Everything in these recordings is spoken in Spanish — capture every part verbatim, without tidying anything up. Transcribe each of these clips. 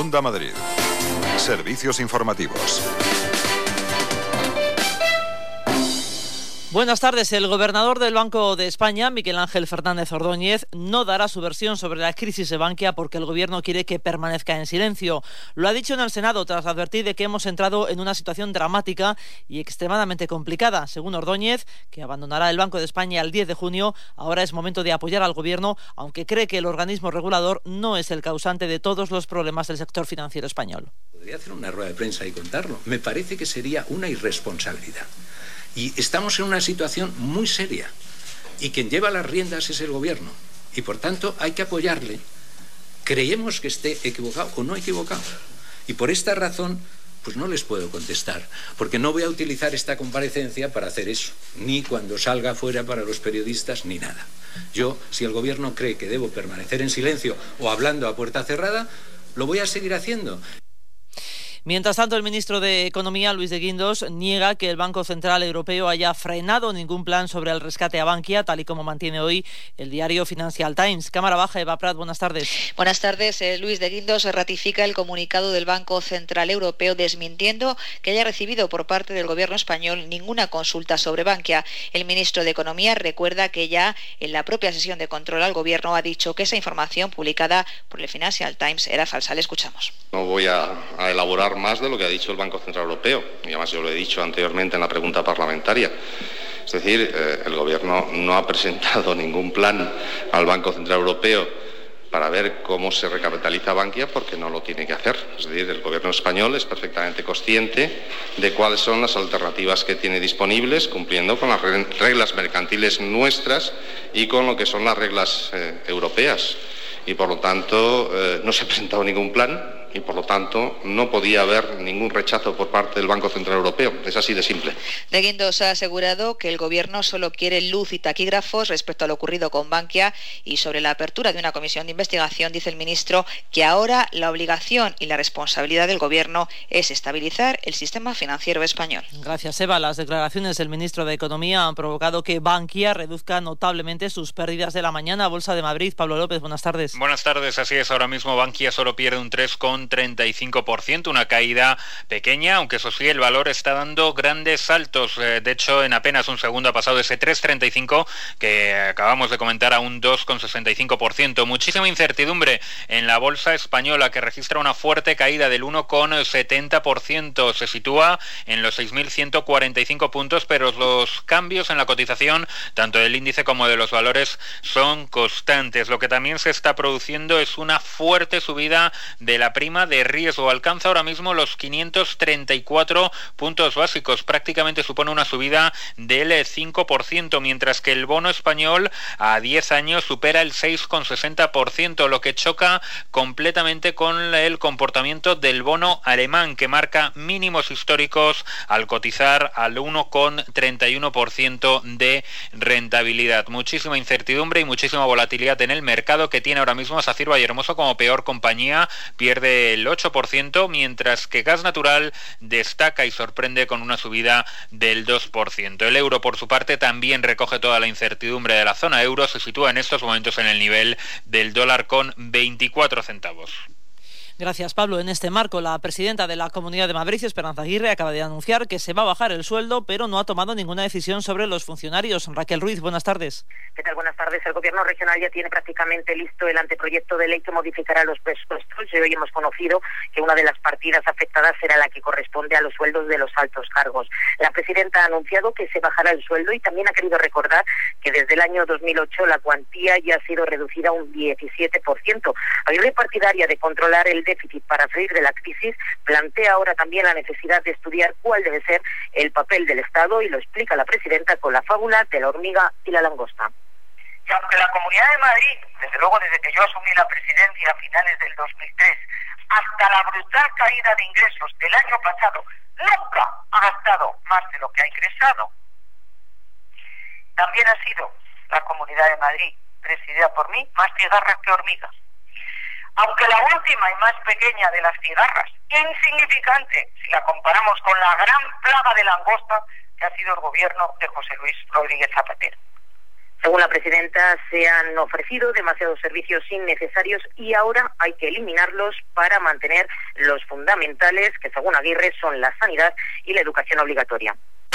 Onda Madrid. Servicios informativos. Buenas tardes. El gobernador del Banco de España, Miguel Ángel Fernández Ordóñez, no dará su versión sobre la crisis de Bankia porque el gobierno quiere que permanezca en silencio. Lo ha dicho en el Senado tras advertir de que hemos entrado en una situación dramática y extremadamente complicada. Según Ordóñez, que abandonará el Banco de España el diez de junio, ahora es momento de apoyar al gobierno, aunque cree que el organismo regulador no es el causante de todos los problemas del sector financiero español. Podría hacer una rueda de prensa y contarlo. Me parece que sería una irresponsabilidad. Y estamos en una situación muy seria y quien lleva las riendas es el gobierno y por tanto hay que apoyarle, creemos que esté equivocado o no equivocado, y por esta razón pues no les puedo contestar, porque no voy a utilizar esta comparecencia para hacer eso, ni cuando salga fuera para los periodistas ni nada. Yo, si el gobierno cree que debo permanecer en silencio o hablando a puerta cerrada, lo voy a seguir haciendo. Mientras tanto, el ministro de Economía, Luis de Guindos, niega que el Banco Central Europeo haya frenado ningún plan sobre el rescate a Bankia, tal y como mantiene hoy el diario Financial Times. Cámara Baja, Eva Prat, buenas tardes. Buenas tardes. Eh, Luis de Guindos ratifica el comunicado del Banco Central Europeo desmintiendo que haya recibido por parte del gobierno español ninguna consulta sobre Bankia. El ministro de Economía recuerda que ya en la propia sesión de control al gobierno ha dicho que esa información publicada por el Financial Times era falsa. Le escuchamos. No voy a, a elaborar más de lo que ha dicho el Banco Central Europeo, y además yo lo he dicho anteriormente en la pregunta parlamentaria. Es decir, eh, el Gobierno no ha presentado ningún plan al Banco Central Europeo para ver cómo se recapitaliza Bankia, porque no lo tiene que hacer. Es decir, el Gobierno español es perfectamente consciente de cuáles son las alternativas que tiene disponibles, cumpliendo con las reglas mercantiles nuestras y con lo que son las reglas eh, europeas. Y por lo tanto, eh, no se ha presentado ningún plan, y por lo tanto no podía haber ningún rechazo por parte del Banco Central Europeo. Es así de simple. De Guindos ha asegurado que el gobierno solo quiere luz y taquígrafos respecto a lo ocurrido con Bankia, y sobre la apertura de una comisión de investigación dice el ministro que ahora la obligación y la responsabilidad del gobierno es estabilizar el sistema financiero español. Gracias, Eva. Las declaraciones del ministro de Economía han provocado que Bankia reduzca notablemente sus pérdidas de la mañana. Bolsa de Madrid, Pablo López, buenas tardes. Buenas tardes, así es. Ahora mismo Bankia solo pierde un tres coma treinta y cinco por ciento, una caída pequeña, aunque eso sí, el valor está dando grandes saltos. De hecho, en apenas un segundo ha pasado ese tres coma treinta y cinco que acabamos de comentar a un dos coma sesenta y cinco por ciento. Muchísima incertidumbre en la bolsa española, que registra una fuerte caída del uno coma setenta por ciento. Se sitúa en los seis mil ciento cuarenta y cinco puntos, pero los cambios en la cotización, tanto del índice como de los valores, son constantes. Lo que también se está produciendo es una fuerte subida de la prima de riesgo. Alcanza ahora mismo los quinientos treinta y cuatro puntos básicos, prácticamente supone una subida del cinco por ciento, mientras que el bono español a diez años supera el seis coma sesenta por ciento, lo que choca completamente con el comportamiento del bono alemán, que marca mínimos históricos al cotizar al uno coma treinta y uno por ciento de rentabilidad. Muchísima incertidumbre y muchísima volatilidad en el mercado, que tiene ahora mismo a Sacir Vallehermoso como peor compañía, pierde el ocho por ciento, mientras que Gas Natural destaca y sorprende con una subida del dos por ciento. El euro, por su parte, también recoge toda la incertidumbre de la zona euro, se sitúa en estos momentos en el nivel del dólar con veinticuatro centavos. Gracias, Pablo. En este marco, la presidenta de la Comunidad de Madrid, Esperanza Aguirre, acaba de anunciar que se va a bajar el sueldo, pero no ha tomado ninguna decisión sobre los funcionarios. Raquel Ruiz, buenas tardes. ¿Qué tal? Buenas tardes. El Gobierno regional ya tiene prácticamente listo el anteproyecto de ley que modificará los presupuestos. Y hoy hemos conocido que una de las partidas afectadas será la que corresponde a los sueldos de los altos cargos. La presidenta ha anunciado que se bajará el sueldo y también ha querido recordar que desde el año dos mil ocho la cuantía ya ha sido reducida un diecisiete por ciento. Aguirre, partidaria de controlar el déficit para salir de la crisis, plantea ahora también la necesidad de estudiar cuál debe ser el papel del Estado, y lo explica la presidenta con la fábula de la hormiga y la langosta. Y aunque la Comunidad de Madrid, desde luego desde que yo asumí la presidencia a finales del dos mil tres, hasta la brutal caída de ingresos del año pasado, nunca ha gastado más de lo que ha ingresado, también ha sido la Comunidad de Madrid, presidida por mí, más cigarras que hormigas. Aunque la última y más pequeña de las cigarras, insignificante si la comparamos con la gran plaga de langosta que ha sido el gobierno de José Luis Rodríguez Zapatero. Según la presidenta, se han ofrecido demasiados servicios innecesarios y ahora hay que eliminarlos para mantener los fundamentales, que según Aguirre son la sanidad y la educación obligatoria.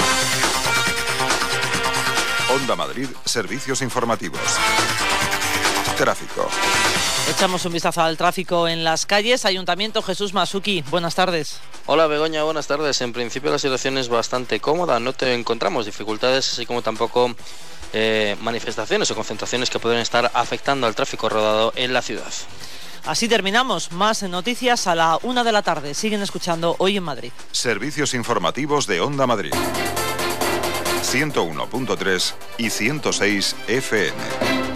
Onda Madrid, servicios informativos. Tráfico. Echamos un vistazo al tráfico en las calles. Ayuntamiento, Jesús Masuki, buenas tardes. Hola Begoña, buenas tardes. En principio la situación es bastante cómoda, no te encontramos dificultades, así como tampoco eh, manifestaciones o concentraciones que pueden estar afectando al tráfico rodado en la ciudad. Así terminamos. Más noticias a la una de la tarde. Siguen escuchando Hoy en Madrid. Servicios informativos de Onda Madrid. ciento uno punto tres y ciento seis F M.